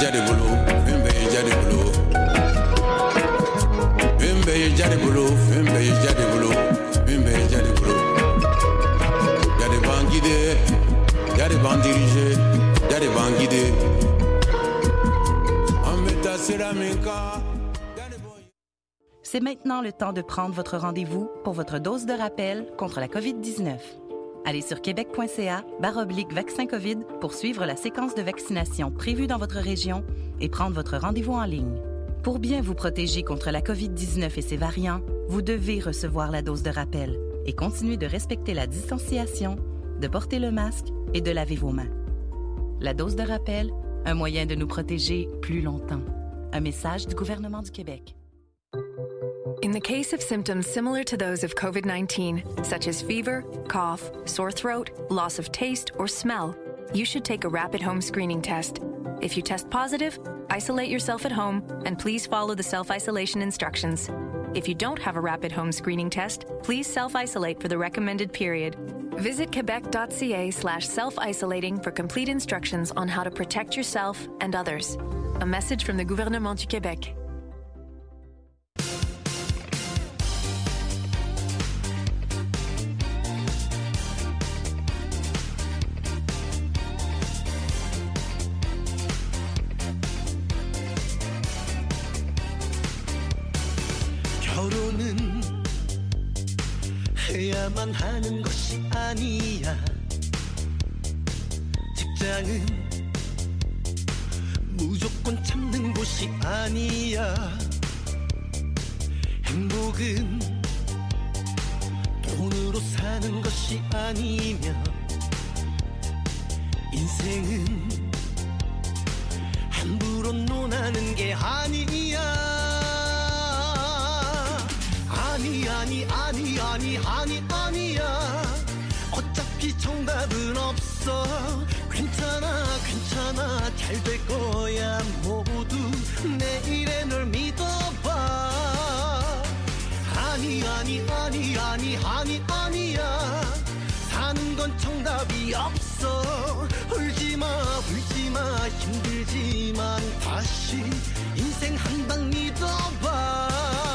jadi bulu, fembe jadi bulu. Fembe jadi bulu, fembe jadi bulu, fembe jadi bulu. Jadi ban guidé, jadi ban dirigé, jadi ban guidé. Ameta ceramica. C'est maintenant le temps de prendre votre rendez-vous pour votre dose de rappel contre la COVID-19. Allez sur québec.ca/vaccin COVID pour suivre la séquence de vaccination prévue dans votre région et prendre votre rendez-vous en ligne. Pour bien vous protéger contre la COVID-19 et ses variants, vous devez recevoir la dose de rappel et continuer de respecter la distanciation, de porter le masque et de laver vos mains. La dose de rappel, un moyen de nous protéger plus longtemps. Un message du gouvernement du Québec. In the case of symptoms similar to those of COVID-19, such as fever, cough, sore throat, loss of taste, or smell, you should take a rapid home screening test. If you test positive, isolate yourself at home and please follow the self-isolation instructions. If you don't have a rapid home screening test, please self-isolate for the recommended period. Visit quebec.ca/self-isolating for complete instructions on how to protect yourself and others. A message from the gouvernement du Québec. 결혼은 해야만 하는 것이 아니야. 직장은 무조건 참는 곳이 아니야. 행복은 돈으로 사는 것이 아니며 인생은 함부로 논하는 게 아니야. 아니야. 어차피 정답은 없어. 괜찮아 잘 될 거야. 모두 내일에 널 믿어봐. 아니야. 사는 건 정답이 없어. 울지마 힘들지만 다시 인생 한 방 믿어봐.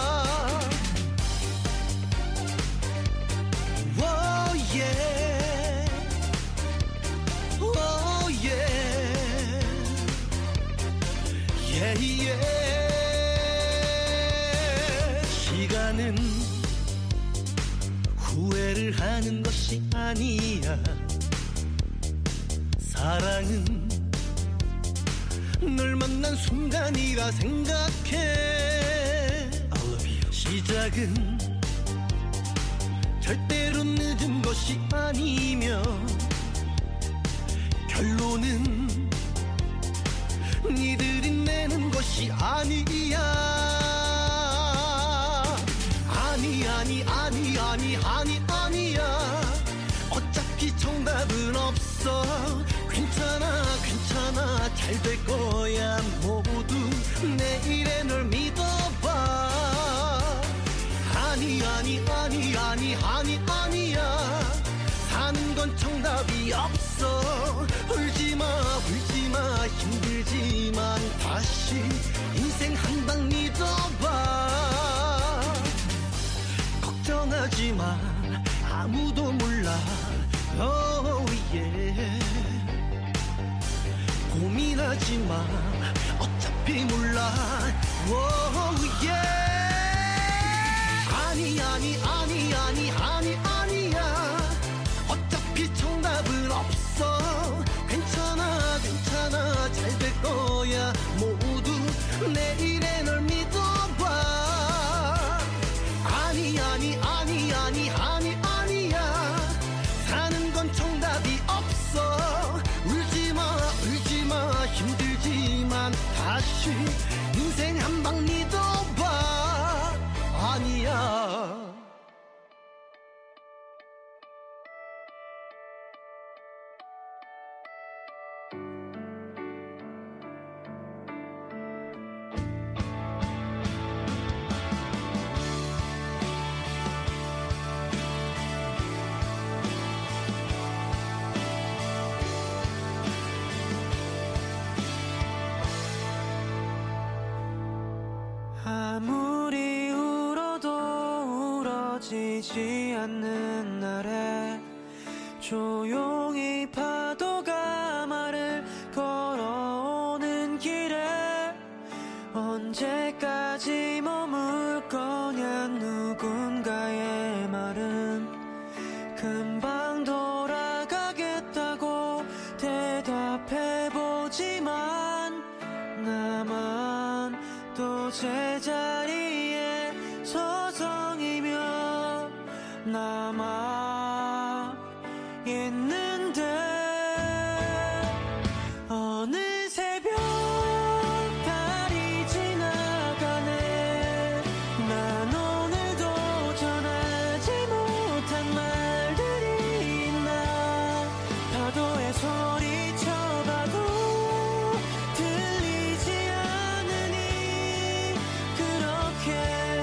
시간은 후회를 하는 것이 아니야. 사랑은 널 만난 순간이라 생각해. I love you. 시작은 절대로 늦은 것이 아니며 결론은 니들이 내는 것이 아니야. 아니야. 어차피 정답은 없어. 괜찮아 잘 될 거야. 모두 내일에 널 믿어봐. 아니야. 사는 건 정답이 없어. 울지마 힘들지만 다시 인생 한 방 믿어봐. 걱정하지마 아무도 몰라. Oh yeah. 고민하지마 어차피 몰라. Oh yeah. 아니야. 어차피 정답은 없어. 괜찮아 잘 될 거야. 모두 내일에 널 믿어봐. 아니야. 사는 건 정답이 없어. 울지마 힘들지만 다시 인생 한 방 믿어봐. 아니야. 아무리 울어도 울어지지 않는 날에 조용히 파도가 말을 걸어오는 길에 언제까지 머물 거냐 누군가의 말은 금방 돌아가겠다고 대답해보지만 나만 또 제자리에 서성이며 남아 있는데 어느 새벽 달이 지나가네 난 오늘도 전하지 못한 말들이 있나 파도에 소리쳐봐도 들리지 않으니 그렇게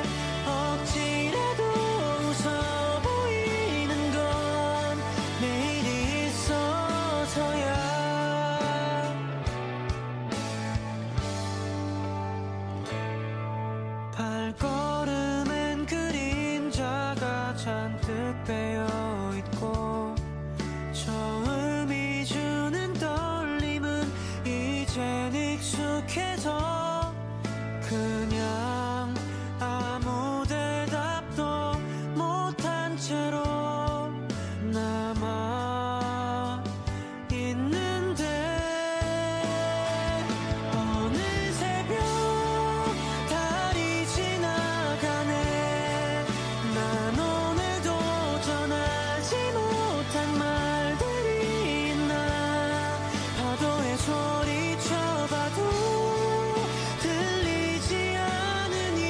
억지라도 웃어 보이는 건 내일이 있어서야 발걸음엔 그림자가 잔뜩 배어있고 처음이 주는 떨림은 이젠 익숙해서 그냥 아무 대답도 못한 채로 남아 있는데 어느 새벽 달이 지나가네 난 오늘도 전하지 못한 말들이 있나 파도에 소리쳐봐도 들리지 않으니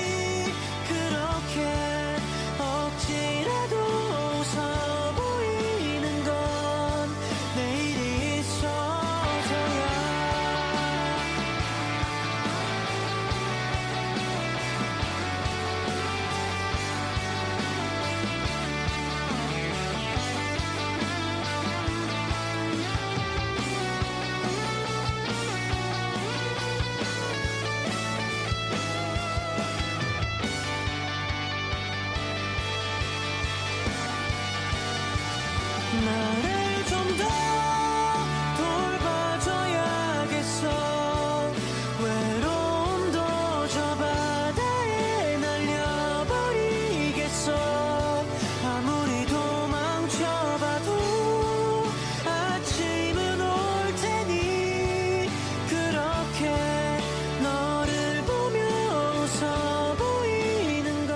그렇게 억지라도 웃어 보이는 건 내일이 있어서야 나를 좀 더 돌봐줘야겠어 외로움도 저 바다에 날려버리겠어 아무리 도망쳐봐도 아침은 올 테니 그렇게 너를 보며 웃어 보이는 건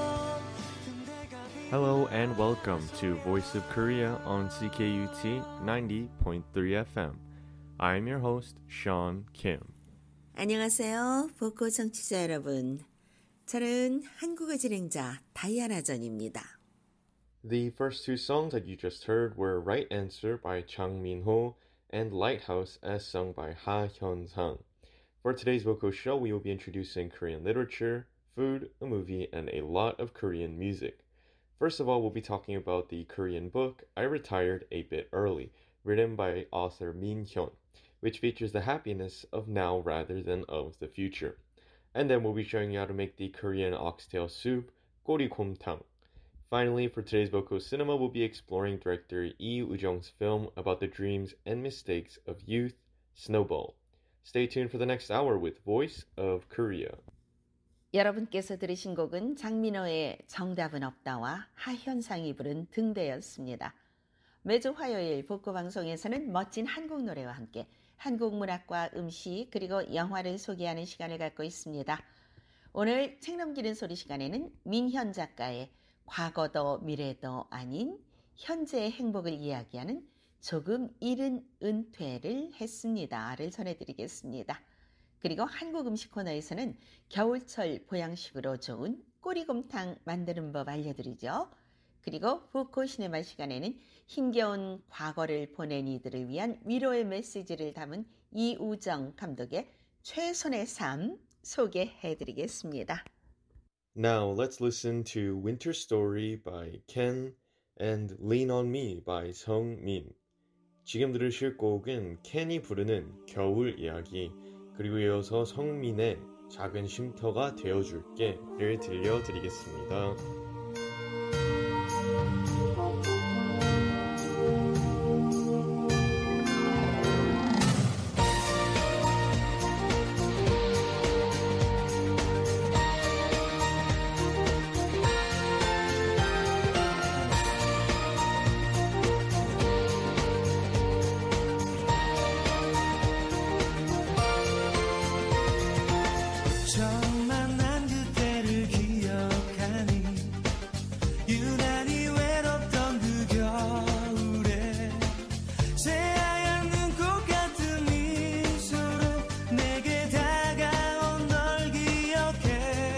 그대가 Hello and welcome to Voice of Korea on CKUT 90.3 FM. I'm your host, Sean Kim. 안녕하세요. 보코 청취자 여러분. 저는 한국어 진행자 다이아나 전입니다. The first two songs that you just heard were Right Answer by Chang Min-ho and Lighthouse as sung by Ha Hyun-sang. For today's vocal show, we will be introducing Korean literature, food, a movie, and a lot of Korean music. First of all, we'll be talking about the Korean book I Retired a Bit Early, written by author Min Hyun, which features the happiness of now rather than of the future. And then we'll be showing you how to make the Korean oxtail soup, 꼬리곰탕. Finally, for today's vocal cinema, we'll be exploring director Lee Woo-jung's film about the dreams and mistakes of youth, Snowball. Stay tuned for the next hour with Voice of Korea. 여러분께서 들으신 곡은 장민호의 정답은 없다와 하현상이 부른 등대였습니다. 매주 화요일 복고 방송에서는 멋진 한국 노래와 함께 한국 문학과 음식 그리고 영화를 소개하는 시간을 갖고 있습니다. 오늘 책 넘기는 소리 시간에는 민현 작가의 과거도 미래도 아닌 현재의 행복을 이야기하는 조금 이른 은퇴를 했습니다를 전해드리겠습니다. 그리고 한국 음식 코너에서는 겨울철 보양식으로 좋은 꼬리곰탕 만드는 법 알려드리죠. 그리고 보코 시네마 시간에는 힘겨운 과거를 보낸 이들을 위한 위로의 메시지를 담은 이우정 감독의 최선의 삶 소개해드리겠습니다. Now let's listen to Winter Story by Ken and Lean on Me by 성민. 지금 들으실 곡은 켄이 부르는 겨울 이야기, 그리고 이어서 성민의 작은 쉼터가 되어줄게를 들려드리겠습니다. 처음 만난 그때를 기억하니 유난히 외롭던 그 겨울에 새하얀 눈꽃 같은 미소로 내게 다가온 널 기억해.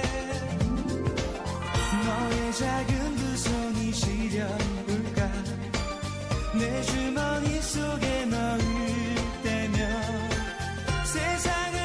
너의 작은 두 손이 시려울까 내 주머니 속에 넣을 때면 세상을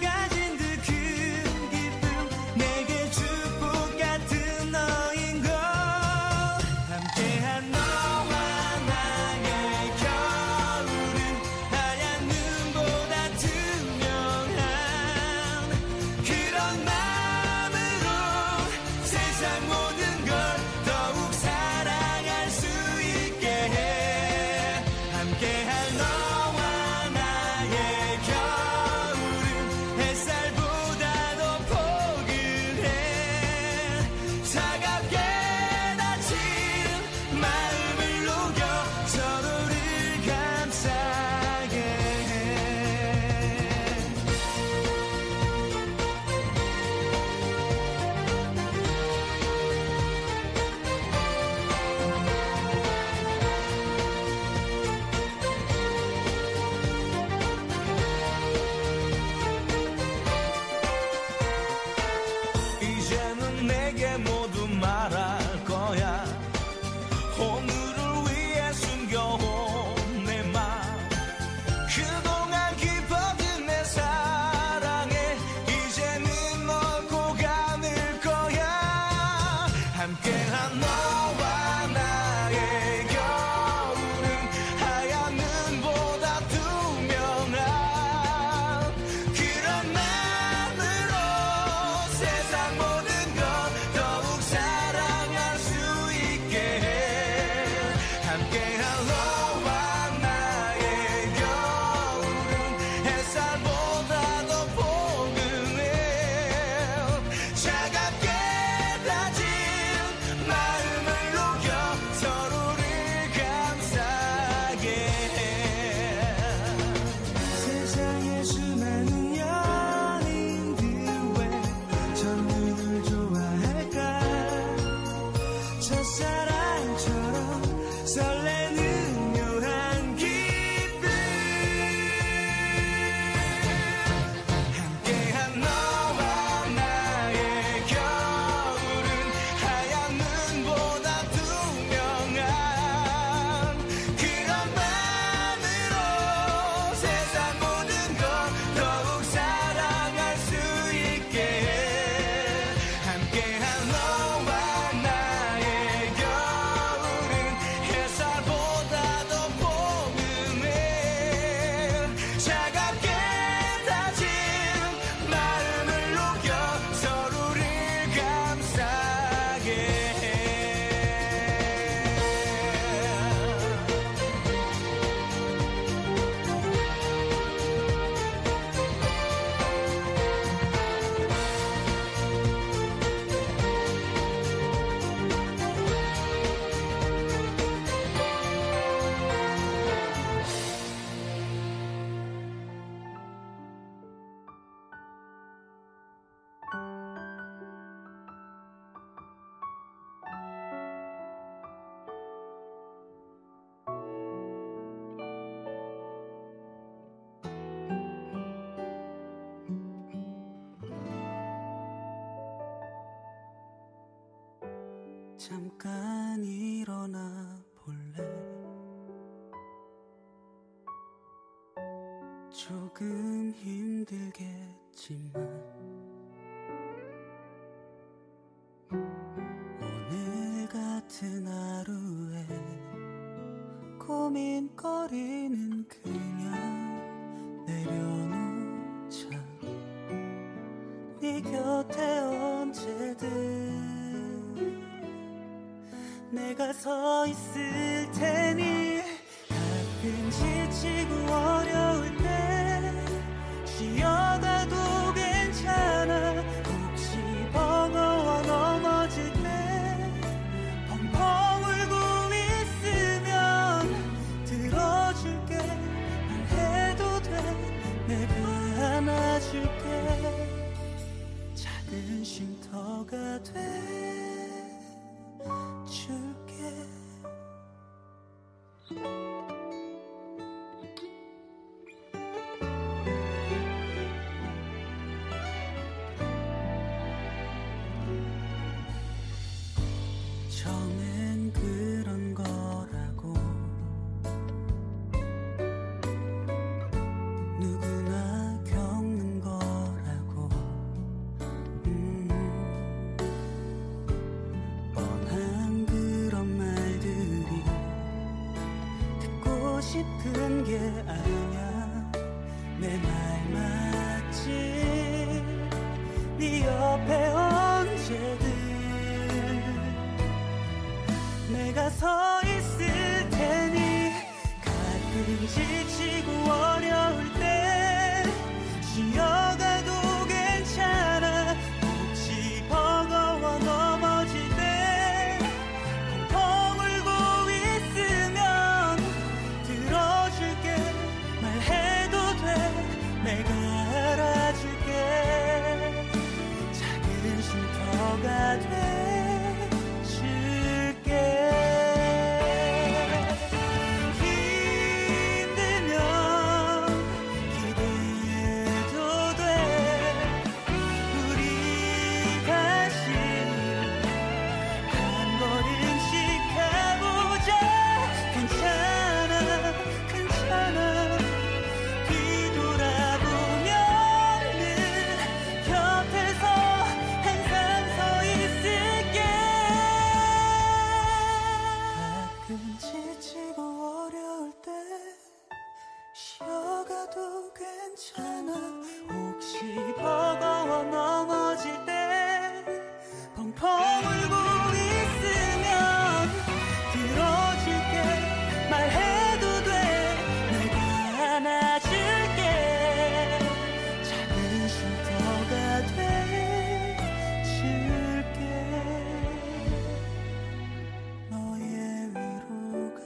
잠깐 일어나 볼래? 조금 힘들겠지만 오늘 같은 하루에 고민거리는 그냥 내려놓자. 네 곁에 언제든 내가 서 있을 테니 가끔 지치고 어려울 때 쉬어가도 괜찮아 혹시 버거워 넘어질 때 펑펑 울고 있으면 들어줄게 말해도 돼 내가 안아줄게 작은 쉼터가 돼 줄게 처음엔 그런 거라고 누구나 겪는 거라고 뻔한 그런 말들이 듣고 싶은 게 아냐 내 말 맞지 네 옆에 언제든 내가 서 있을 테니 가끔 지치고 어려울 때 쉬어가도 괜찮아 혹시 버거워 넘어질 때 펑펑 울고 있으면 들어줄게 말해도 돼 내가 알아줄게 작은 쉼터가 돼 쉬어가도 괜찮아 혹시 버거워 넘어질 때 펑펑 울고 있으면 들어줄게 말해도 돼 내가 안아줄게 작은 쉼터가 돼 줄게 너의 위로가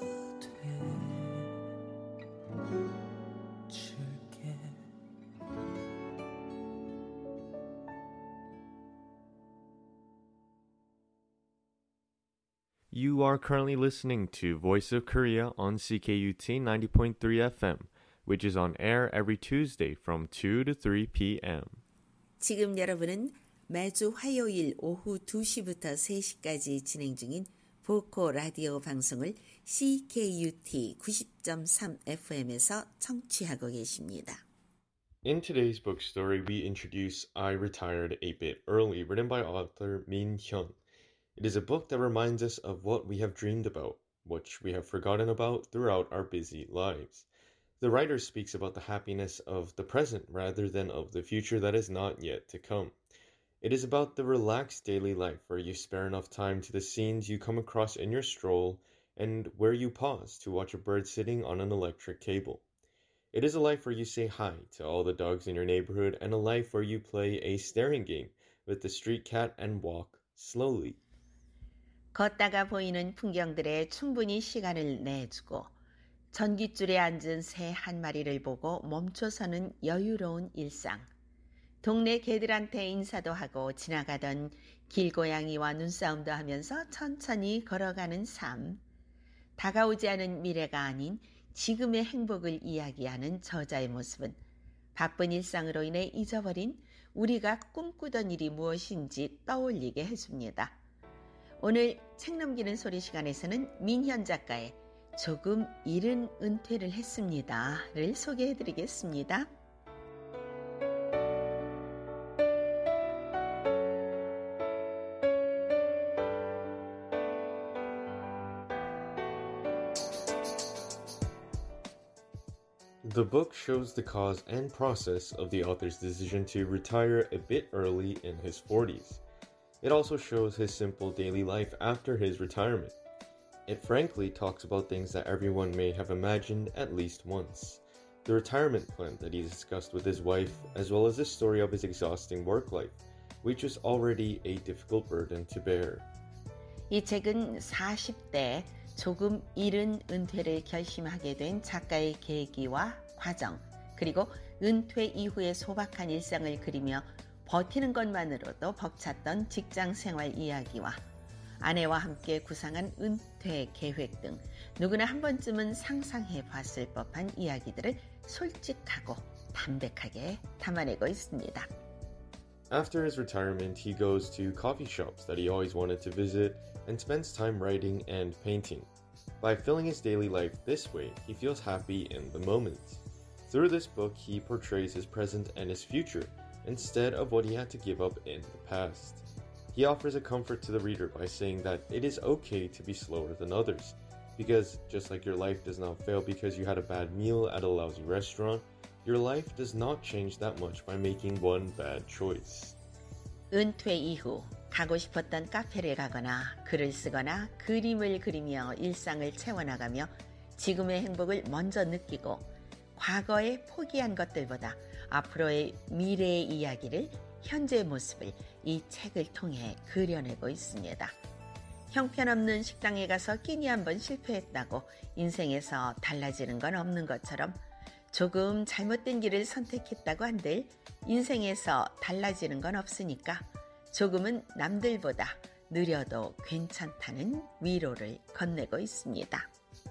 You are currently listening to Voice of Korea on CKUT 90.3 FM, which is on air every Tuesday from 2 to 3 p.m. 지금 여러분은 매주 화요일 오후 2시부터 3시까지 진행 중인 보코 라디오 방송을 CKUT 90.3 FM에서 청취하고 계십니다. In today's book story, we introduce I Retired a Bit Early, written by author Min Hyun. It is a book that reminds us of what we have dreamed about, which we have forgotten about throughout our busy lives. The writer speaks about the happiness of the present rather than of the future that is not yet to come. It is about the relaxed daily life where you spare enough time to the scenes you come across in your stroll and where you pause to watch a bird sitting on an electric cable. It is a life where you say hi to all the dogs in your neighborhood and a life where you play a staring game with the street cat and walk slowly. 걷다가 보이는 풍경들에 충분히 시간을 내주고 전깃줄에 앉은 새 한 마리를 보고 멈춰서는 여유로운 일상. 동네 개들한테 인사도 하고 지나가던 길고양이와 눈싸움도 하면서 천천히 걸어가는 삶. 다가오지 않은 미래가 아닌 지금의 행복을 이야기하는 저자의 모습은 바쁜 일상으로 인해 잊어버린 우리가 꿈꾸던 일이 무엇인지 떠올리게 해줍니다. 오늘 책 넘기는 소리 시간에서는 민현 작가의 조금 이른 은퇴를 했습니다를 소개해드리겠습니다. The book shows the cause and process of the author's decision to retire a bit early in his 40s. It also shows his simple daily life after his retirement. It frankly talks about things that everyone may have imagined at least once. The retirement plan that he discussed with his wife, as well as the story of his exhausting work life, which was already a difficult burden to bear. 이 책은 40대 조금 이른 은퇴를 결심하게 된 작가의 계기와 과정, 그리고 은퇴 이후의 소박한 일상을 그리며 버티는 것만으로도 벅찼던 직장 생활 이야기와 아내와 함께 구상한 은퇴 계획 등 누구나 한 번쯤은 상상해 봤을 법한 이야기들을 솔직하고 담백하게 담아내고 있습니다. After his retirement, he goes to coffee shops that he always wanted to visit and spends time writing and painting. By filling his daily life this way, he feels happy in the moment. Through this book, he portrays his present and his future instead of what he had to give up in the past. He offers a comfort to the reader by saying that it is okay to be slower than others, because just like your life does not fail because you had a bad meal at a lousy restaurant, your life does not change that much by making one bad choice. 은퇴 이후 가고 싶었던 카페를 가거나 글을 쓰거나 그림을 그리며 일상을 채워나가며 지금의 행복을 먼저 느끼고 과거에 포기한 것들보다 앞으로의 미래의 이야기를 현재의 모습을 이 책을 통해 그려내고 있습니다. 형편없는 식당에 가서 끼니 한번 실패했다고 인생에서 달라지는 건 없는 것처럼 조금 잘못된 길을 선택했다고 한들 인생에서 달라지는 건 없으니까 조금은 남들보다 느려도 괜찮다는 위로를 건네고 있습니다.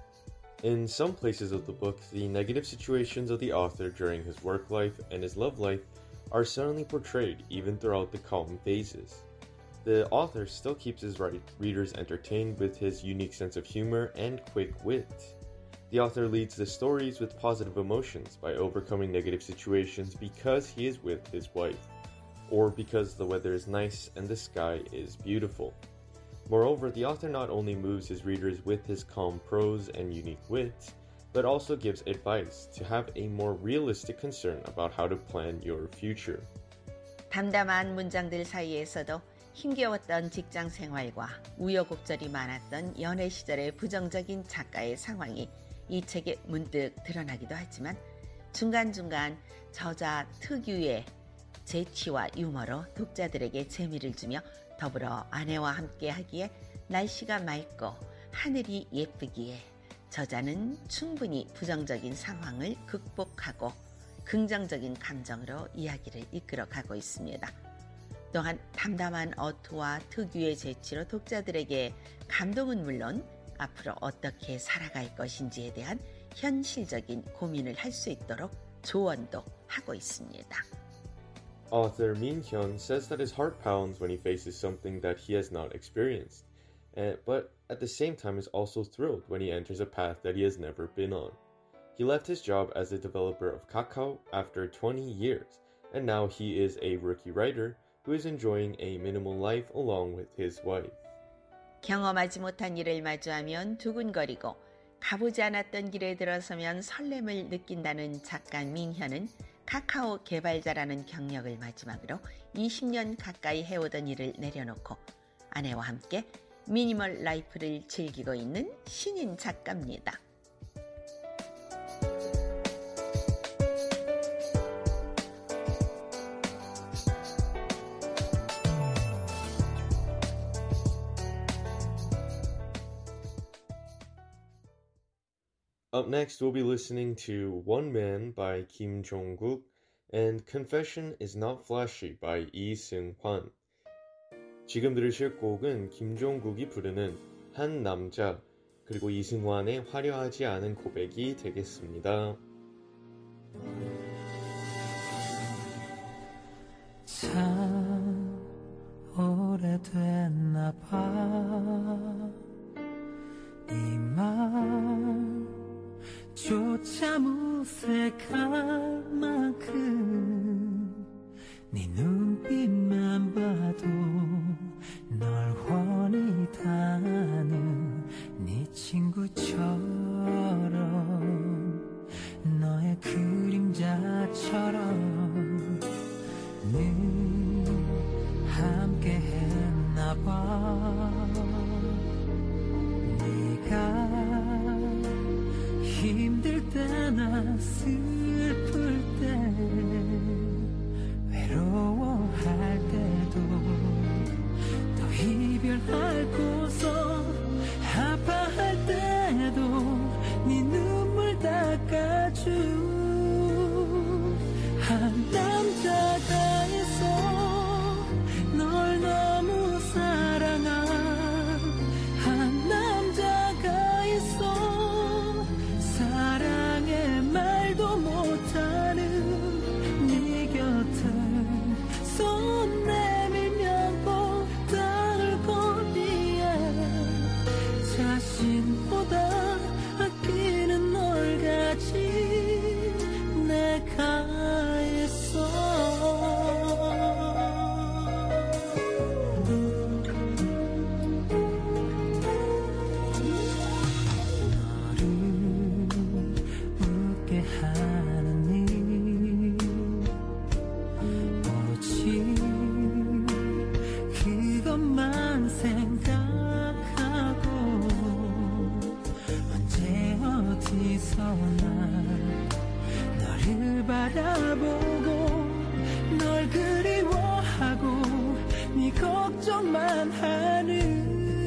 In some places of the book, the negative situations of the author during his work life and his love life are suddenly portrayed even throughout the calm phases. The author still keeps his readers entertained with his unique sense of humor and quick wit. The author leads the stories with positive emotions by overcoming negative situations because he is with his wife, or because the weather is nice and the sky is beautiful. Moreover, the author not only moves his readers with his calm prose and unique wit, but also gives advice to have a more realistic concern about how to plan your future. 담담한 문장들 사이에서도 힘겨웠던 직장 생활과 우여곡절이 많았던 연애 시절의 부정적인 작가의 상황이 이 책에 문득 드러나기도 하지만 중간중간 저자 특유의 재치와 유머로 독자들에게 재미를 주며 더불어 아내와 함께 하기에 날씨가 맑고 하늘이 예쁘기에 저자는 충분히 부정적인 상황을 극복하고 긍정적인 감정으로 이야기를 이끌어가고 있습니다. 또한 담담한 어투와 특유의 재치로 독자들에게 감동은 물론 앞으로 어떻게 살아갈 것인지에 대한 현실적인 고민을 할 수 있도록 조언도 하고 있습니다. Author Min Hyun says that his heart pounds when he faces something that he has not experienced, but at the same time is also thrilled when he enters a path that he has never been on. He left his job as a developer of Kakao after 20 years, and now he is a rookie writer who is enjoying a minimal life along with his wife. 경험하지 못한 일을 마주하면 두근거리고 가보지 않았던 길에 들어서면 설렘을 느낀다는 작가 민현은 카카오 개발자라는 경력을 마지막으로 20년 가까이 해오던 일을 내려놓고 아내와 함께 미니멀 라이프를 즐기고 있는 신인 작가입니다. Up next, we'll be listening to One Man by Kim Jong-guk and Confession is Not Flashy by Lee Seung-hwan. 지금 들으실 곡은 김종국이 부르는 한 남자 그리고 이승환의 화려하지 않은 고백이 되겠습니다. 참 오래됐나 봐 이 말조차 무색할 만큼 네 눈빛만 봐도 널 훤히 다는 네 친구처럼 너의 그 네가 힘들 때나 슬플 때 외로워할 때도 또 이별하고서 아파할 때도 네 눈물 닦아준 한 남자가 있어 널 너무 사랑한 한 남자가 있어 사랑의 말도 못하는 네 곁을 손 내밀면 꼭 닿을 거리에 자신보다 아끼는 널 가진 내가 너를 바라보고 널 그리워하고 네 걱정만 하는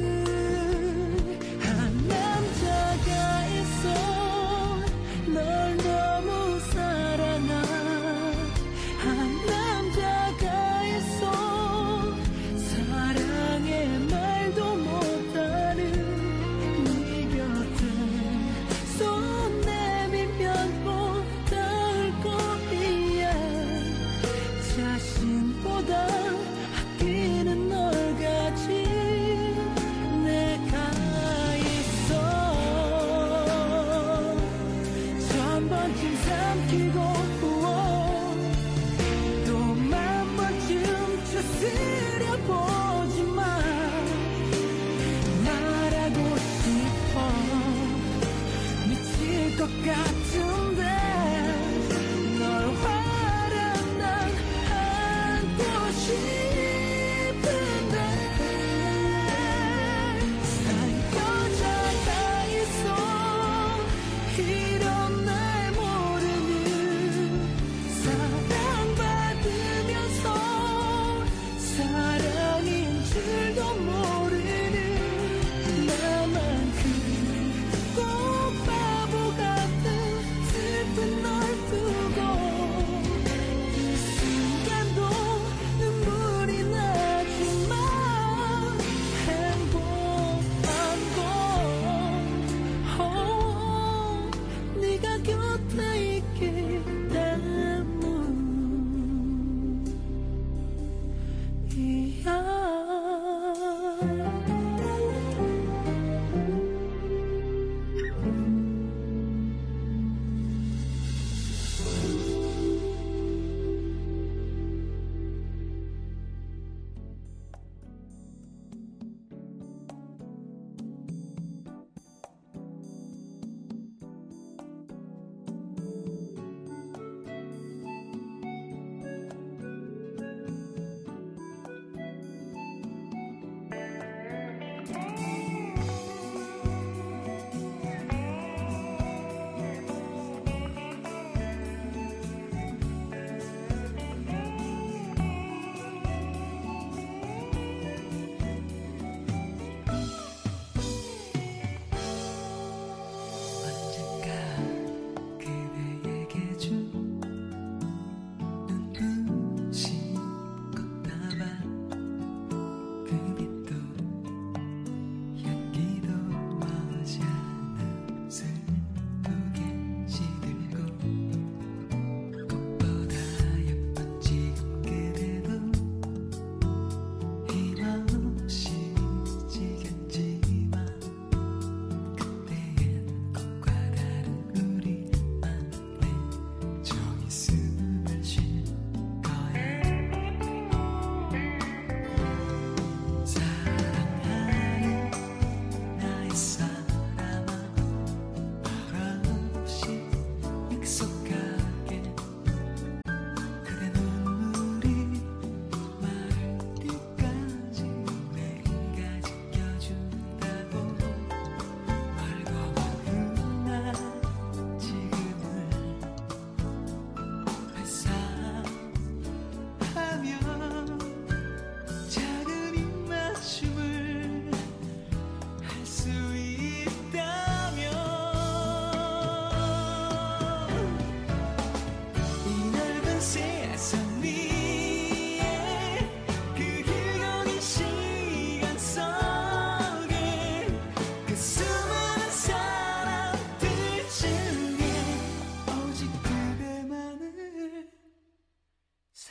한 남자가 있어 널 너무 사랑한 한 남자가 있어 사랑의 말도 못하는 네 곁을 손 내밀면 꼭 닿을 거리에 자신보다 아끼는 널 가진 내가 있어 천번쯤 삼키고 또 만번쯤 추스려보지만 말하고 싶어 미칠 것 같은데 널 화랑 난 안고 싶어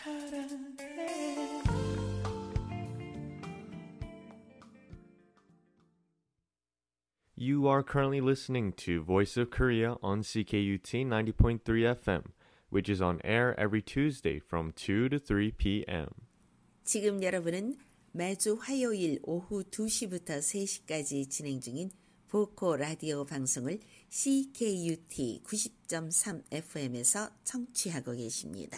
사랑해. You are currently listening to Voice of Korea on CKUT 90.3 FM, which is on air every Tuesday from 2 to 3 p.m. 지금 여러분은 매주 화요일 오후 2시부터 3시까지 진행 중인 보코 라디오 방송을 CKUT 90.3 FM에서 청취하고 계십니다.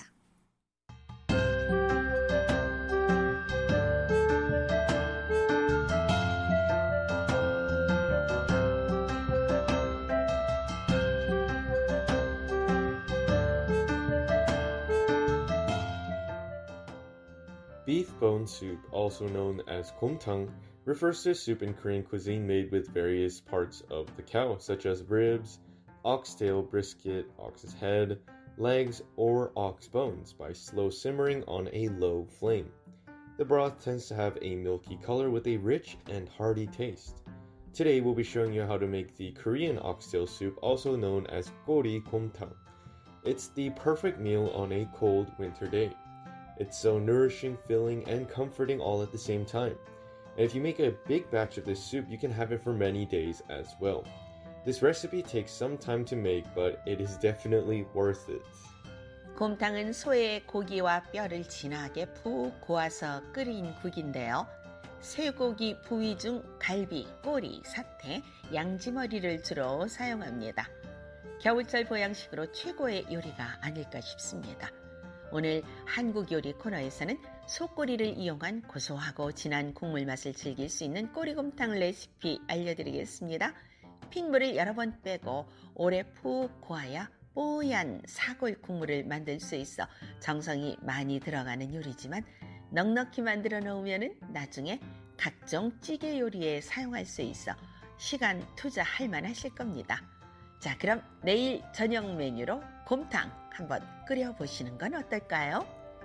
Beef bone soup, also known as gomtang, refers to a soup in Korean cuisine made with various parts of the cow, such as ribs, oxtail, brisket, ox's head, legs, or ox bones, by slow simmering on a low flame. The broth tends to have a milky color with a rich and hearty taste. Today we'll be showing you how to make the Korean oxtail soup, also known as gori gomtang. It's the perfect meal on a cold winter day. It's so nourishing, filling, and comforting all at the same time. And if you make a big batch of this soup, you can have it for many days as well. This recipe takes some time to make, but it is definitely worth it. 곰탕은 소의 고기와 뼈를 진하게 푹 고아서 끓인 국인데요. 쇠고기 부위 중 갈비, 꼬리, 사태, 양지머리를 주로 사용합니다. 겨울철 보양식으로 최고의 요리가 아닐까 싶습니다. 오늘 한국 요리 코너에서는 소꼬리를 이용한 고소하고 진한 국물 맛을 즐길 수 있는 꼬리곰탕 레시피 알려드리겠습니다. 핏물을 여러 번 빼고 오래 푹 고아야 뽀얀 사골 국물을 만들 수 있어 정성이 많이 들어가는 요리지만 넉넉히 만들어 놓으면 나중에 각종 찌개 요리에 사용할 수 있어 시간 투자할 만하실 겁니다. 자, 그럼 내일 저녁 메뉴로 곰탕 한번 끓여보시는 건 어떨까요?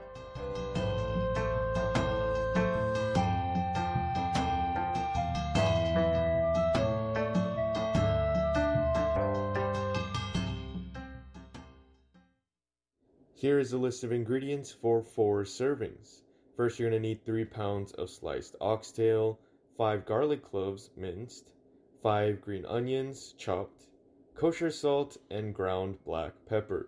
Here is a list of ingredients for 4 servings. First, you're going to need 3 pounds of sliced oxtail, 5 garlic cloves minced, 5 green onions chopped, kosher salt, and ground black pepper.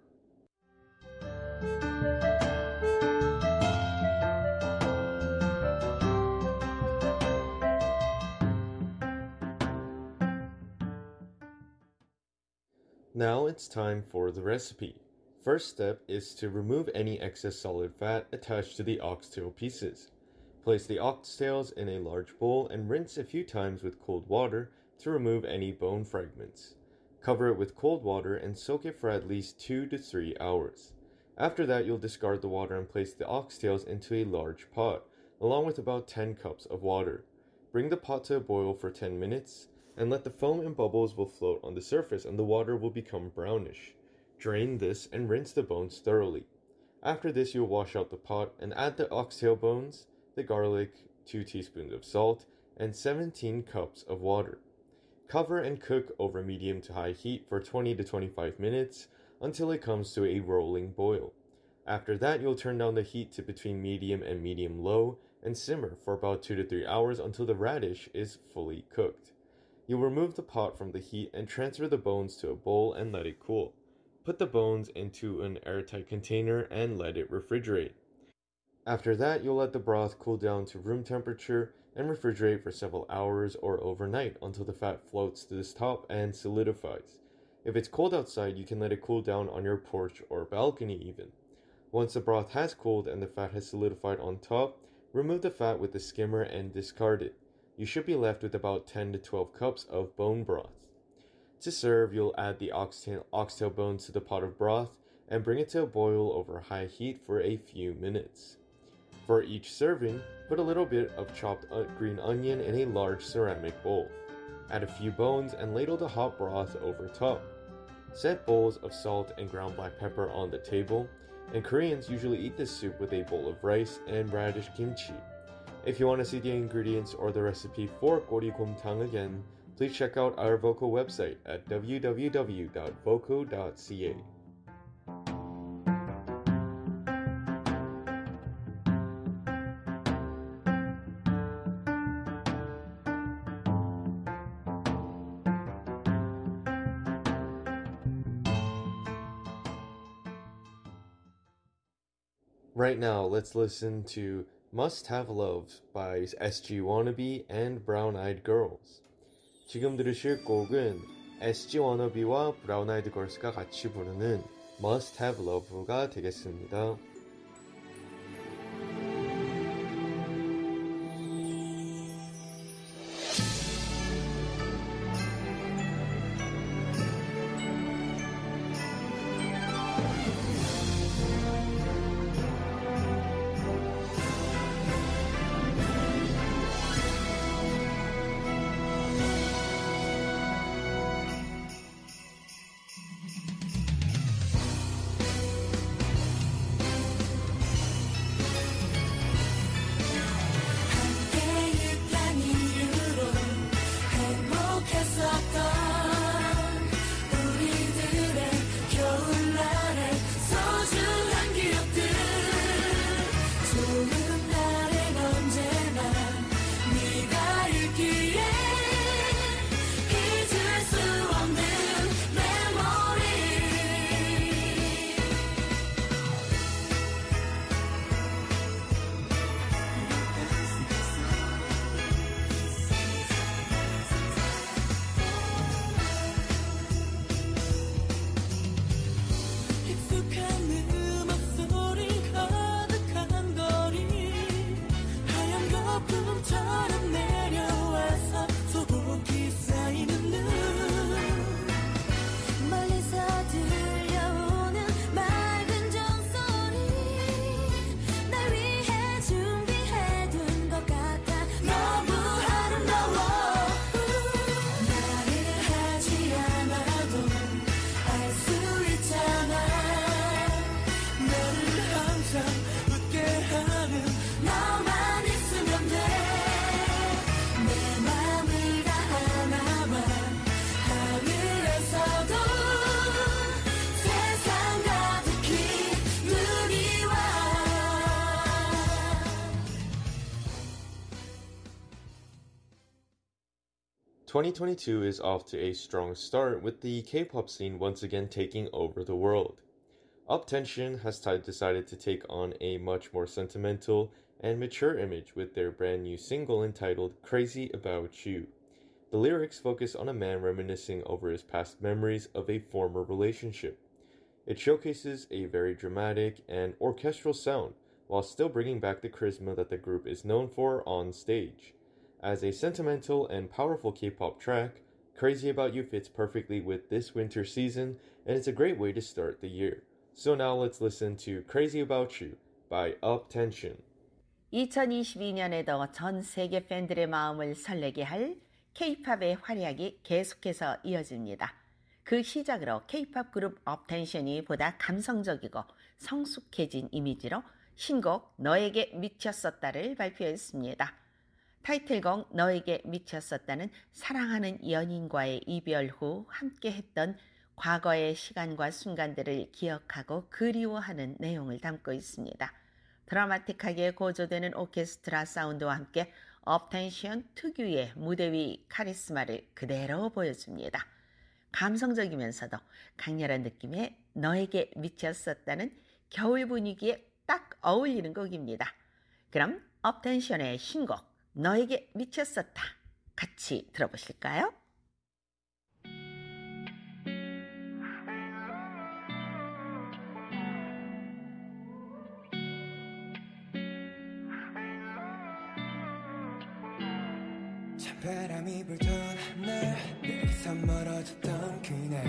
Now it's time for the recipe. First step is to remove any excess solid fat attached to the oxtail pieces. Place the oxtails in a large bowl and rinse a few times with cold water to remove any bone fragments. Cover it with cold water and soak it for at least 2 to 3 hours. After that, you'll discard the water and place the oxtails into a large pot, along with about 10 cups of water. Bring the pot to a boil for 10 minutes, and let the foam and bubbles will float on the surface and the water will become brownish. Drain this and rinse the bones thoroughly. After this, you'll wash out the pot and add the oxtail bones, the garlic, 2 teaspoons of salt, and 17 cups of water. Cover and cook over medium to high heat for 20 to 25 minutes until it comes to a rolling boil. After that, you'll turn down the heat to between medium and medium-low and simmer for about 2 to 3 hours until the radish is fully cooked. You'll remove the pot from the heat and transfer the bones to a bowl and let it cool. Put the bones into an airtight container and let it refrigerate. After that, you'll let the broth cool down to room temperature and refrigerate for several hours or overnight until the fat floats to the top and solidifies. If it's cold outside, you can let it cool down on your porch or balcony even. Once the broth has cooled and the fat has solidified on top, remove the fat with the skimmer and discard it. You should be left with about 10 to 12 cups of bone broth. To serve, you'll add the oxtail bones to the pot of broth and bring it to a boil over high heat for a few minutes. For each serving, put a little bit of chopped green onion in a large ceramic bowl. Add a few bones and ladle the hot broth over top. Set bowls of salt and ground black pepper on the table, and Koreans usually eat this soup with a bowl of rice and radish kimchi. If you want to see the ingredients or the recipe for gori gomtang again, please check out our Voco website at www.voco.ca. Right now, let's listen to Must Have Love by SG Wannabe and Brown Eyed Girls. 지금 들으실 곡은 SG Wannabe와 Brown Eyed Girls가 같이 부르는 Must Have Love가 되겠습니다. (2022) is off to a strong start with the K-pop scene once again taking over the world. UP10TION has decided to take on a much more sentimental and mature image with their brand new single entitled Crazy About You. The lyrics focus on a man reminiscing over his past memories of a former relationship. It showcases a very dramatic and orchestral sound while still bringing back the charisma that the group is known for on stage. As a sentimental and powerful K-pop track, Crazy About You fits perfectly with this winter season and it's a great way to start the year. So now let's listen to Crazy About You by UP10TION. 2022년에도 전 세계 팬들의 마음을 설레게 할 K-팝의 활약이 계속해서 이어집니다. 그 시작으로 K-팝 그룹 UP10TION이 보다 감성적이고 성숙해진 이미지로 신곡 너에게 미쳤었다를 발표했습니다. 타이틀곡 너에게 미쳤었다는 사랑하는 연인과의 이별 후 함께했던 과거의 시간과 순간들을 기억하고 그리워하는 내용을 담고 있습니다. 드라마틱하게 고조되는 오케스트라 사운드와 함께 UP10TION 특유의 무대 위 카리스마를 그대로 보여줍니다. 감성적이면서도 강렬한 느낌의 너에게 미쳤었다는 겨울 분위기에 딱 어울리는 곡입니다. 그럼 UP10TION의 신곡 너에게 미쳤었다 같이 들어보실까요? 찬바람이 불던 날 내게서 멀어졌던 그날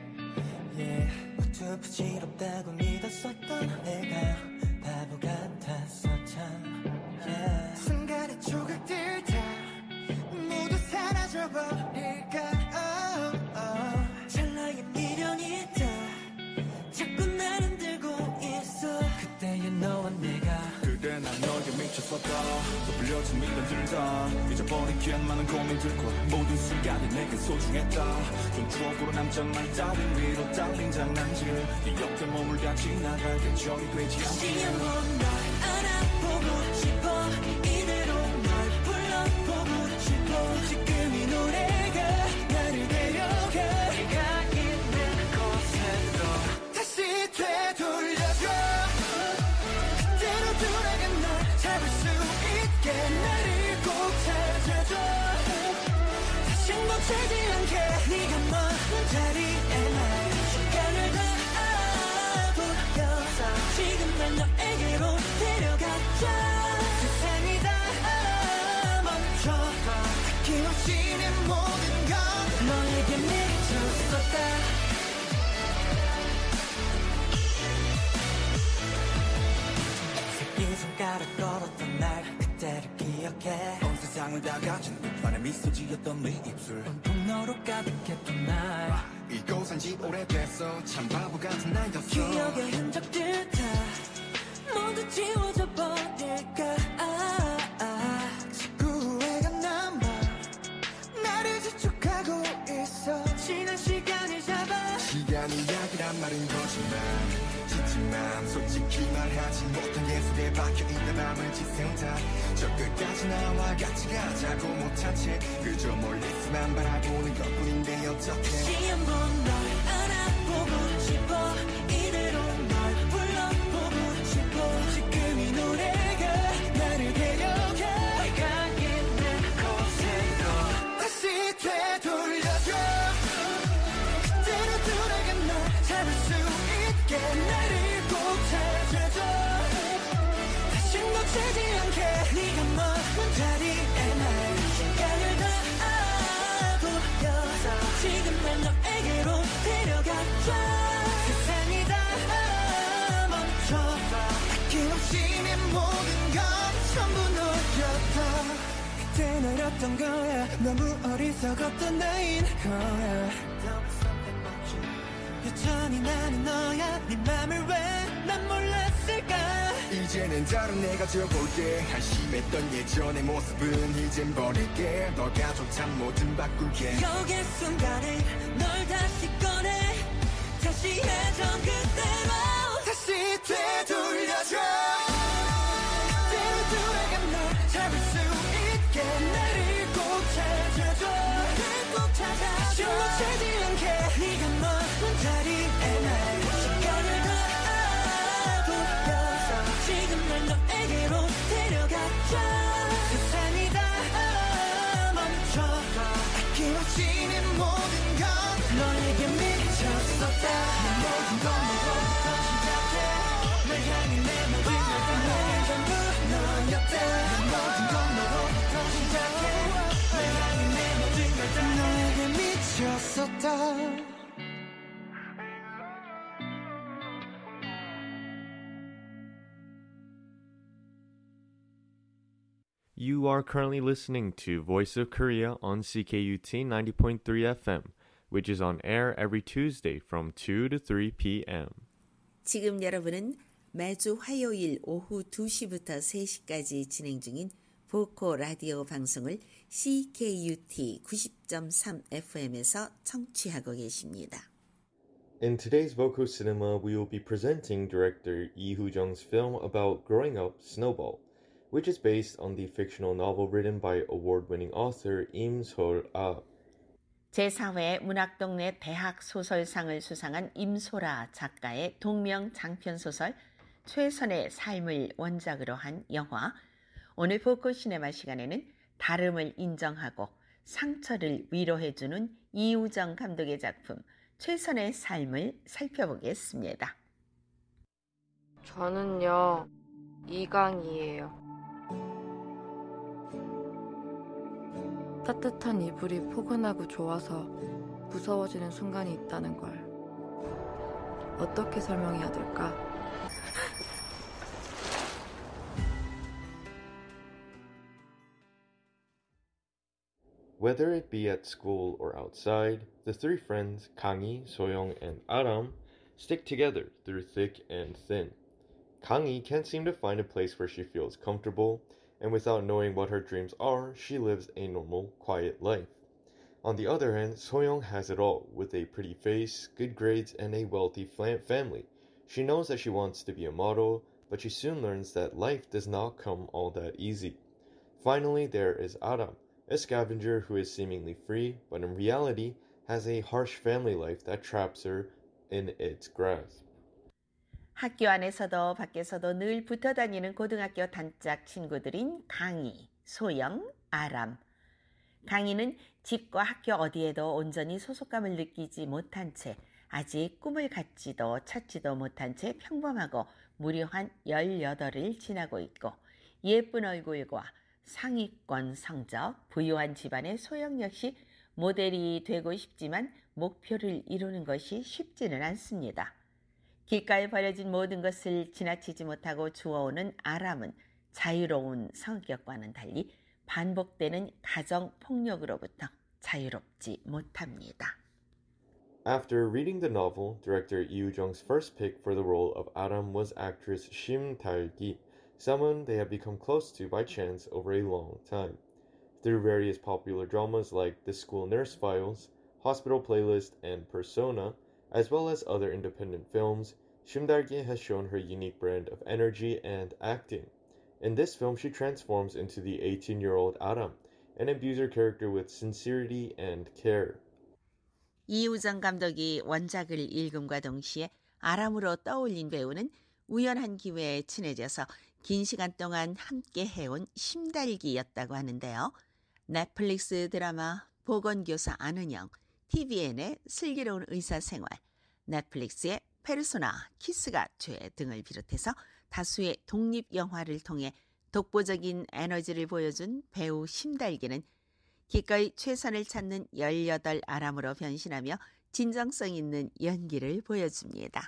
모두 부질없다고 믿었었던 내가 바보 같았어 참 순간의 조각들 다 모두 사라져버릴까 찰나의 미련이 다 자꾸 날 흔들고 있어 그때의 너와 내가 그때 난 너에게 미쳤었다 또 불려진 미련들 다 잊어버리기엔 많은 고민들과 모든 순간이 내게 소중했다 좀 추억으로 남자말 따윈 위로 달린 장난질 기억들 머물다 지나가게 적이 되지 않게 영원 널 알아보고 싶어 이대로 널 불러보고 싶어 지금 이 노래가 나를 데려가 내가 있는 곳으로 다시 되돌려줘 네 손가락 걸었던 날 그때를 기억해 온 세상을 다 가진 듯만의 미소 지었던 네 입술 온통 너로 가득했던 날 잊고 산지 오래됐어 참 바보 같은 나였어 기억의 흔적들 다 모두 지워져 버릴까 자꾸 후회가 남아 나를 지촉하고 있어 지난 시간을 잡아 시간이 약이란 말은 거짓말 짓지만 솔직히 말하지 못한 예술에 박혀있는 맘을 지새운다 저 끝까지 나와 같이 가자고 못한 채 그저 멀리서만 바라보는 것뿐인데 어떡해 다시 한번 널 알아보고 싶어 이대로 널 불러보고 싶어 지금 이 노래가 나를 데려가 내가 있는 곳으로 다시 되돌려줘 그대로 돌아간 널 잡을 수 있게 나를 꼭 찾아줘 다시 놓치지 않게 네가 머문 자리에 날 시간을 다 돌려서 지금 날 너에게로 데려가줘 세상이 다 멈춰봐 아낌없이 내 모든 건 전부 너였다 그때 너였던 거야 너무 어리석었던 나인 거야 여전히 나는 너야 네 맘을 왜 난 몰랐을까 이제는 다른 내가 되어볼게 한심했던 예전의 모습은 이젠 버릴게 너가 좋단 뭐든 바꿀게 기억의 순간에 널 다시 꺼내 다시 예전 그대로 다시 되돌려줘 그대로 돌아간 널 잡을 수 있게 나를 꼭 찾아줘 나를 꼭 찾아줘 다시 놓치지 않게 네가 머문 자리에 날 시간을 다 돌려서 지금 날 너에게로 데려가줘 세상이 다 멈춰봐 아낌없이 내 모든 건 너에게 미쳤었다 내 모든 건 너로부터 시작해 널 향해 내 모든 걸 전부 너였다 내 모든 건 너로부터 시작해 널 향해 내 모든 걸 너에게 미쳤었다 You are currently listening to Voice of Korea on CKUT 90.3 FM, which is on air every Tuesday from 2 to 3 p.m. 지금 여러분은 매주 화요일 오후 2시부터 3시까지 진행 중인 보코 라디오 방송을 CKUT 90.3 FM에서 청취하고 계십니다. In today's Voco Cinema, we will be presenting director Lee Hoo-jung's film about growing up, Snowball, which is based on the fictional novel written by award-winning author Im Sol-ah. 제4회 문학동네 대학 소설상을 수상한 임소라 작가의 동명 장편소설 최선의 삶을 원작으로 한 영화 오늘 보코 시네마 시간에는 다름을 인정하고 상처를 위로해주는 이우정 감독의 작품 최선의 삶을 살펴보겠습니다. 저는요, 이강이에요. 따뜻한 이불이 포근하고 좋아서 무서워지는 순간이 있다는 걸 어떻게 설명해야 될까? Whether it be at school or outside, the three friends, Kang-hee, So-young, and Aram, stick together through thick and thin. Kang-hee can't seem to find a place where she feels comfortable, and without knowing what her dreams are, she lives a normal, quiet life. On the other hand, So-young has it all, with a pretty face, good grades, and a wealthy family. She knows that she wants to be a model, but she soon learns that life does not come all that easy. Finally, there is Aram, a scavenger who is seemingly free, but in reality has a harsh family life that traps her in its grasp. 학교 안에서도 밖에서도 늘 붙어 다니는 고등학교 단짝 친구들인 강희, 소영, 아람. 강희는 집과 학교 어디에도 온전히 소속감을 느끼지 못한 채 아직 꿈을 갖지도 찾지도 못한 채 평범하고 무료한 18을 지나고 있고 예쁜 얼굴과 상위권 성적, 부유한 집안의 소영 역시 모델이 되고 싶지만 목표를 이루는 것이 쉽지는 않습니다. 길가에 버려진 모든 것을 지나치지 못하고 주워오는 아람은 자유로운 성격과는 달리 반복되는 가정 폭력으로부터 자유롭지 못합니다. After reading the novel, director Yoo Jung's first pick for the role of Aram was actress Shim Tae-gi, someone they have become close to by chance over a long time. Through various popular dramas like The School Nurse Files, Hospital Playlist, and Persona, as well as other independent films, Shim Tae-gi has shown her unique brand of energy and acting. In this film, she transforms into the 18-year-old Aram and imbues her character with sincerity and care. 이우정 감독이 원작을 읽음과 동시에 아람으로 떠올린 배우는 우연한 기회에 친해져서 긴 시간 동안 함께 해온 심달기였다고 하는데요. 넷플릭스 드라마 보건교사 아는영, TVN의 슬기로운 의사생활, 넷플릭스의 페르소나, 키스가 죄 등을 비롯해서 다수의 독립영화를 통해 독보적인 에너지를 보여준 배우 심달기는 기꺼이 최선을 찾는 18 아람으로 변신하며 진정성 있는 연기를 보여줍니다.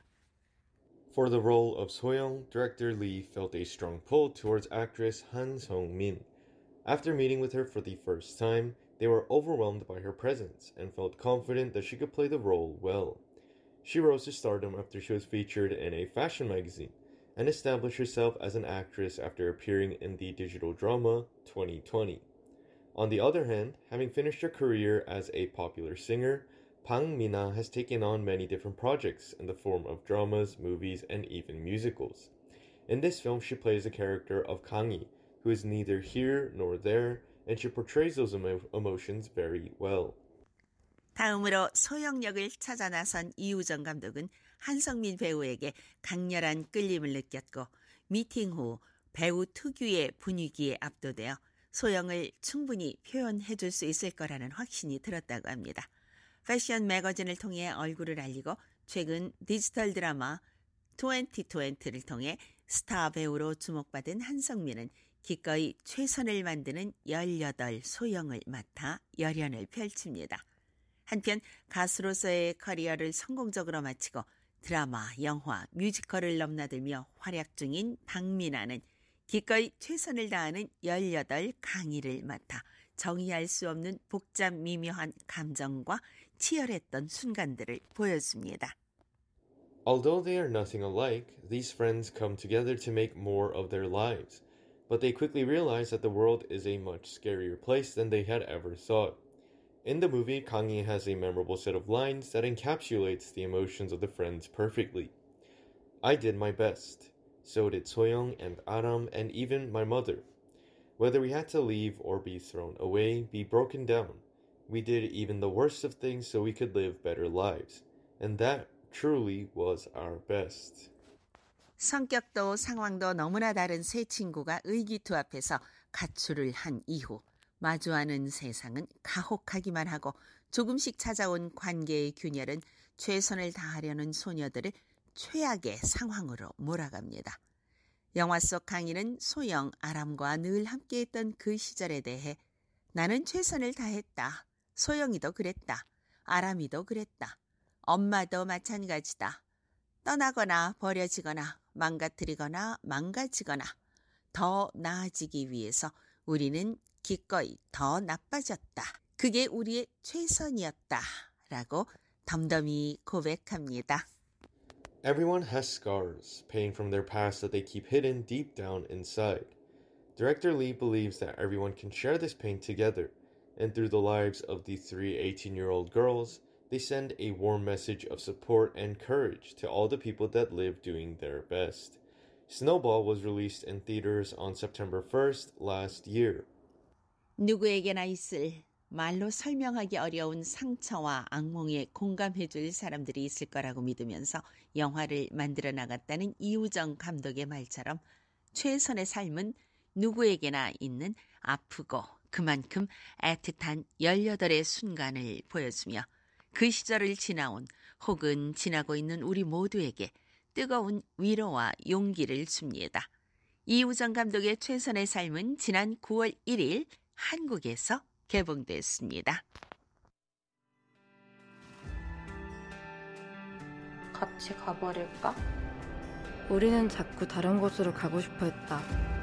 For the role of Soyoung, director Lee felt a strong pull towards actress Han Sung-min. After meeting with her for the first time, they were overwhelmed by her presence and felt confident that she could play the role well. She rose to stardom after she was featured in a fashion magazine and established herself as an actress after appearing in the digital drama 2020. On the other hand, having finished her career as a popular singer, Bang Mina has taken on many different projects in the form of dramas, movies, and even musicals. In this film, she plays the character of Kang-yi, who is neither here nor there, and she portrays those emotions very well. 다음으로 소영 역을 찾아 나선 이우정 감독은 한성민 배우에게 강렬한 끌림을 느꼈고 미팅 후 배우 특유의 분위기에 압도되어 소영을 충분히 표현해 줄 수 있을 거라는 확신이 들었다고 합니다. 패션 매거진을 통해 얼굴을 알리고 최근 디지털 드라마 2020를 통해 스타 배우로 주목받은 한성민은 기꺼이 최선을 만드는 18 소영을 맡아 열연을 펼칩니다. 한편 가수로서의 커리어를 성공적으로 마치고 드라마, 영화, 뮤지컬을 넘나들며 활약 중인 박민아는 기꺼이 최선을 다하는 18 강희를 맡아 정의할 수 없는 복잡 미묘한 감정과 치열했던 순간들을 보여줍니다. Although they are nothing alike, these friends come together to make more of their lives, but they quickly realize that the world is a much scarier place than they had ever thought. In the movie, Kang-yi has a memorable set of lines that encapsulates the emotions of the friends perfectly. I did my best. So did Soyoung and Aram and even my mother. Whether we had to leave or be thrown away, be broken down, we did even the worst of things so we could live better lives. And that truly was our best. 성격도 상황도 너무나 다른 세 친구가 의기투합해서 가출을 한 이후 마주하는 세상은 가혹하기만 하고 조금씩 찾아온 관계의 균열은 최선을 다하려는 소녀들을 최악의 상황으로 몰아갑니다. 영화 속 강희는 소영, 아람과 늘 함께했던 그 시절에 대해 나는 최선을 다했다. 소영이도 그랬다. 아람이도 그랬다. 엄마도 마찬가지다. 떠나거나 버려지거나 망가뜨리거나 망가지거나 더 나아지기 위해서 우리는 기꺼이 더 나빠졌다. 그게 우리의 최선이었다. 라고 덤덤히 고백합니다. Everyone has scars, pain from their past that they keep hidden deep down inside. Director Lee believes that everyone can share this pain together, and through the lives of the 3 18-year-old girls, they send a warm message of support and courage to all the people that live doing their best. Snowball was released in theaters on September 1st last year. 누구에게나 있을 말로 설명하기 어려운 상처와 악몽에 공감해줄 사람들이 있을 거라고 믿으면서 영화를 만들어 나갔다는 이우정 감독의 말처럼 최선의 삶은 누구에게나 있는 아프고 그만큼 애틋한 18의 순간을 보여주며 그 시절을 지나온 혹은 지나고 있는 우리 모두에게 뜨거운 위로와 용기를 줍니다. 이우정 감독의 최선의 삶은 지난 9월 1일 한국에서 개봉됐습니다. 같이 가버릴까? 우리는 자꾸 다른 곳으로 가고 싶어 했다.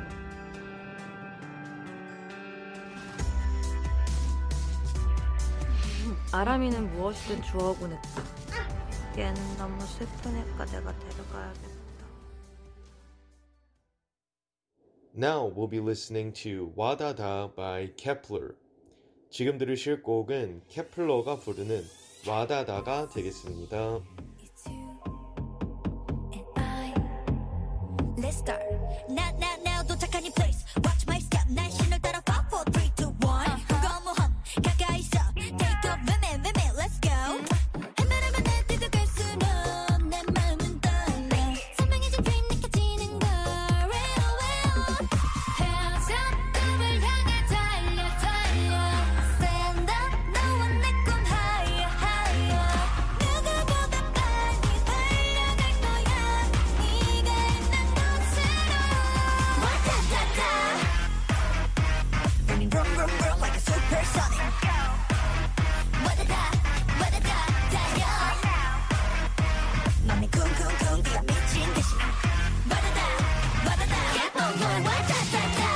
아람이는 무엇이든 주워오곤 했다. 얘는 너무 슬프니까 내가 데려가야겠다. Now we'll be listening to 와다다 by Kepler. 지금 들으실 곡은 케플러가 부르는 와다다가 되겠습니다. Let's start. Now 도착한 이 place. Watch my step. 난 신을 따라 5, 4, 3, 2, 1. 거무함 가까이 있어. Take off, 매매, let's go. 헤매려면 내 뒤도 갈 순 없. 내 마음은 떨려. 선명해진 dream 느껴지는 걸. Real. Hands up, 꿈을 향해 달려. Stand up, 너와 내 꿈 higher. 누구보다 빨리 달려갈 거야. 네가 있는 곳으로. Running vroom, like a supersonic. 와다다, 달려. 맘이 쿵쿵쿵 뛰어 미친 듯이. 와다다, keep on going. 와다다.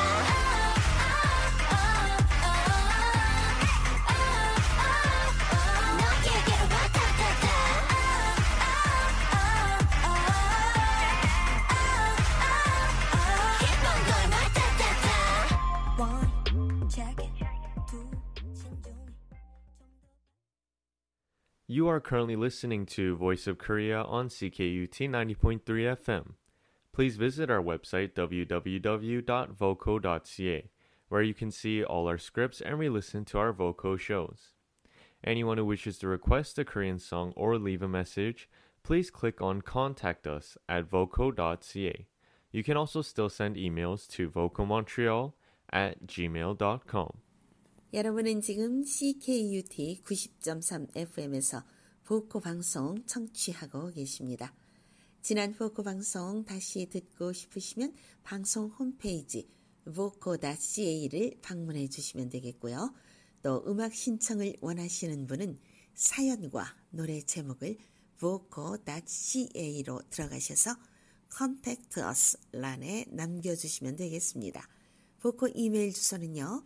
너에게 와다다. Keep on going. 와다다. One, check it. Two, 신중히. You are currently listening to Voice of Korea on CKUT 90.3 FM. Please visit our website www.voco.ca, where you can see all our scripts and re-listen to our Voco shows. Anyone who wishes to request a Korean song or leave a message, please click on Contact Us at voco.ca. You can also still send emails to vocomontreal@gmail.com. 여러분은 지금 CKUT 90.3 FM에서 보코 방송 청취하고 계십니다. 지난 보코 방송 다시 듣고 싶으시면 방송 홈페이지 voco.ca를 방문해 주시면 되겠고요. 또 음악 신청을 원하시는 분은 사연과 노래 제목을 voco.ca로 들어가셔서 Contact Us 란에 남겨주시면 되겠습니다. 보코 이메일 주소는요.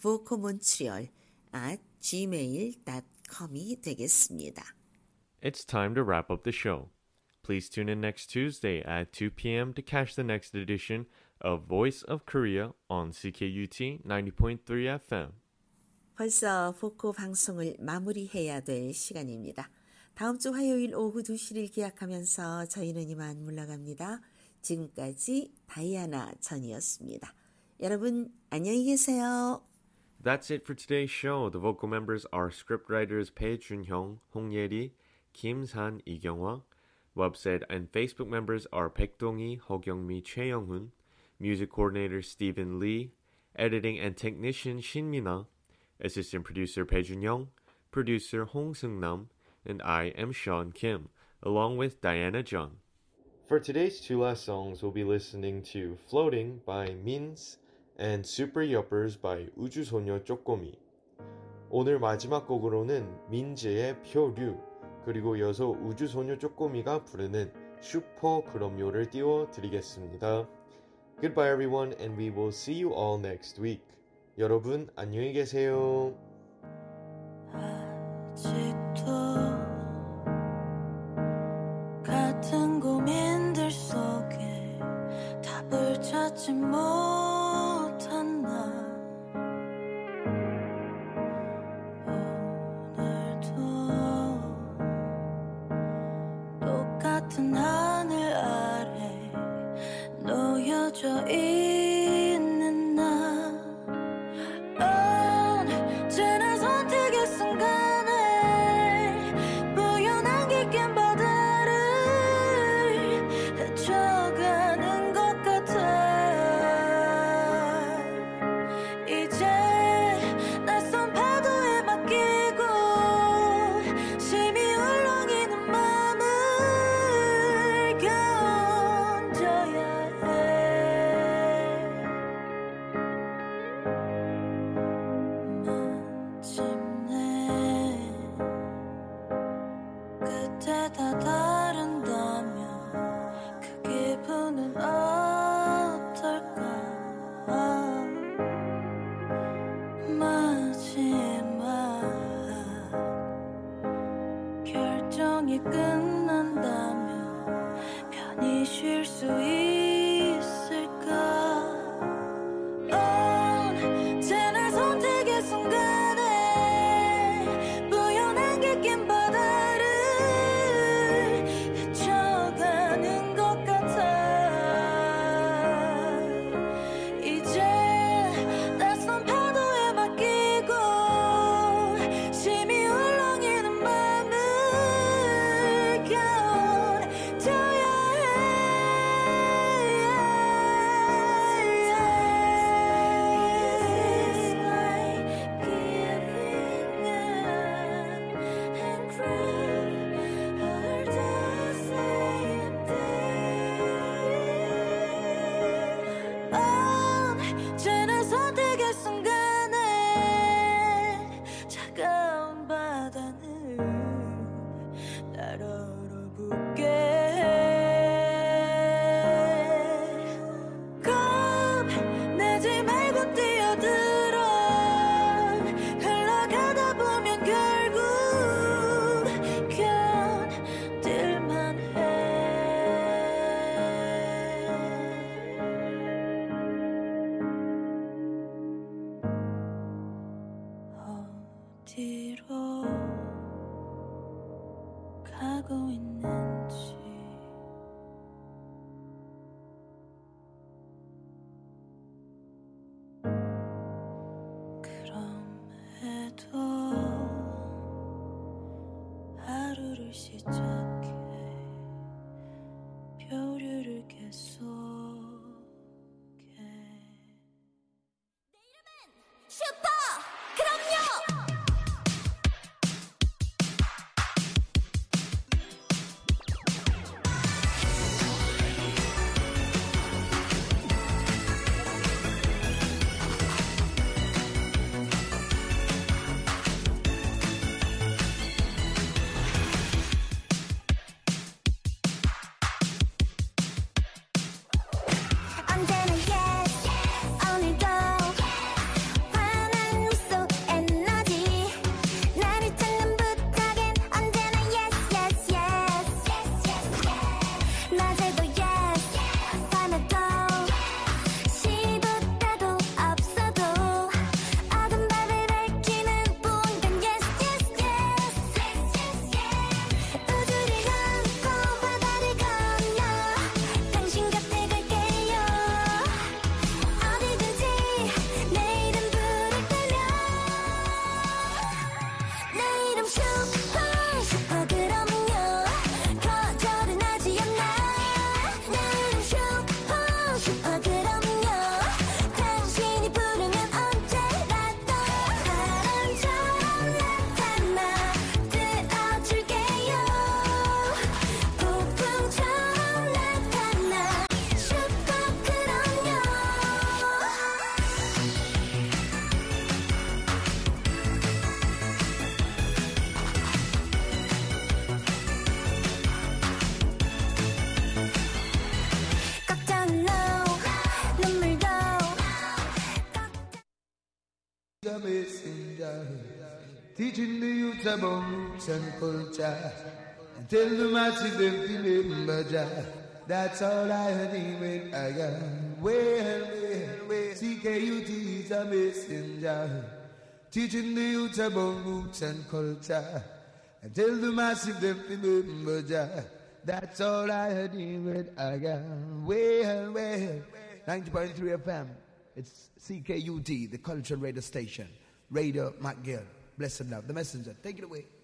vocomontreal@gmail.com이 되겠습니다. It's time to wrap up the show. Please tune in next Tuesday at 2 p.m. to catch the next edition of Voice of Korea on CKUT 90.3 FM. 벌써 보코 방송을 마무리해야 될 시간입니다. 다음 주 화요일 오후 2시를 기약하면서 저희는 이만 물러갑니다. 지금까지 다이아나 전이었습니다. 여러분 안녕히 계세요. That's it for today's show. The vocal members are scriptwriters Pei Junhyung, Hong Yeri, Kim San, Lee Kyunghwa. Website and Facebook members are Baek Dong-hee, Ho Kyung-mi, Choi Young-hoon. Music coordinator Stephen Lee. Editing and technician Shin Mina. Assistant producer Pei Junhyung. Producer Hong Seung-nam. And I am Sean Kim, along with Diana Jung. For today's two last songs, we'll be listening to Floating by Mins and Super Yuppers by 우주소녀 쪼꼬미. 오늘 마지막 곡으로는 민재의 표류, 그리고 이어서 우주소녀 쪼꼬미가 부르는 슈퍼 그럼요를 띄워드리겠습니다. Goodbye everyone, and we will see you all next week. 여러분 안녕히 계세요. 아직도 같은 고민들 속에 답을 찾지 못한 나 오늘도 똑같은 하늘 아래 놓여져 있는 나 언제나 선택의 순간에 뿌연한 깊은 바다를 헤쳐가는 것 같아 슈퍼 그럼요. 언제나 yes 오늘도 환한 미소 에너지 나를 찾는 부탁엔 언제나 yes yes yes 낮에도 yes 밤에도 시도 때도 없어도 어두운 밤을 밝히는 무언가 yes yes yes 우주를 넘고 바다를 건너 당신 곁에 갈게요 어디든지 내 이름 부를 거면 내 이름 슈퍼 그럼요 거절은 하지 않나 내 이름 슈퍼 그럼요 당신이 부르면 언제라도 바람처럼 나타나 들어줄게요 폭풍처럼 나타나 슈퍼 그럼요 걱정은 no 눈물도 The messenger, teaching the youth about roots and culture, and tell the masses them to remember Jah. That's all I heard when I am. Well, CKUT is a messenger, teaching the youth about roots and culture, and tell the masses them to remember Jah. That's all I heard when I am. Well, 90.3 FM. It's CKUT, the cultural radio station. Radio McGill. Blessed love. The messenger. Take it away.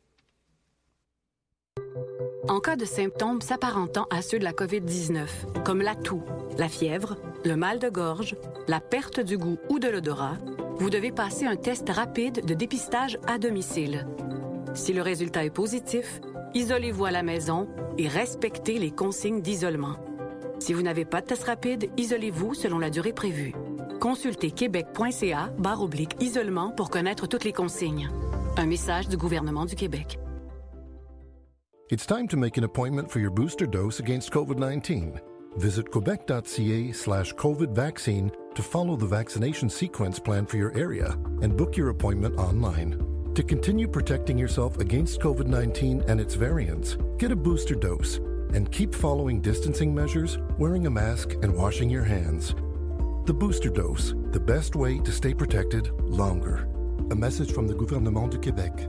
En cas de symptômes s'apparentant à ceux de la COVID-19, comme la toux, la fièvre, le mal de gorge, la perte du goût ou de l'odorat, vous devez passer un test rapide de dépistage à domicile. Si le résultat est positif, isolez-vous à la maison et respectez les consignes d'isolement. Si vous n'avez pas de test rapide, isolez-vous selon la durée prévue. Consultez québec.ca/isolement pour connaître toutes les consignes. Un message du gouvernement du Québec. It's time to make an appointment for your booster dose against COVID-19. Visit quebec.ca/COVID vaccine to follow the vaccination sequence plan for your area and book your appointment online. To continue protecting yourself against COVID-19 and its variants, get a booster dose and keep following distancing measures, wearing a mask, and washing your hands. The booster dose, the best way to stay protected longer. A message from the Gouvernement du Québec.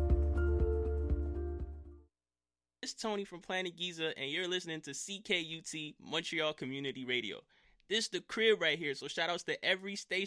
It's Tony from Planet Giza, and you're listening to CKUT Montreal Community Radio. This is the crib right here, so shout outs to every station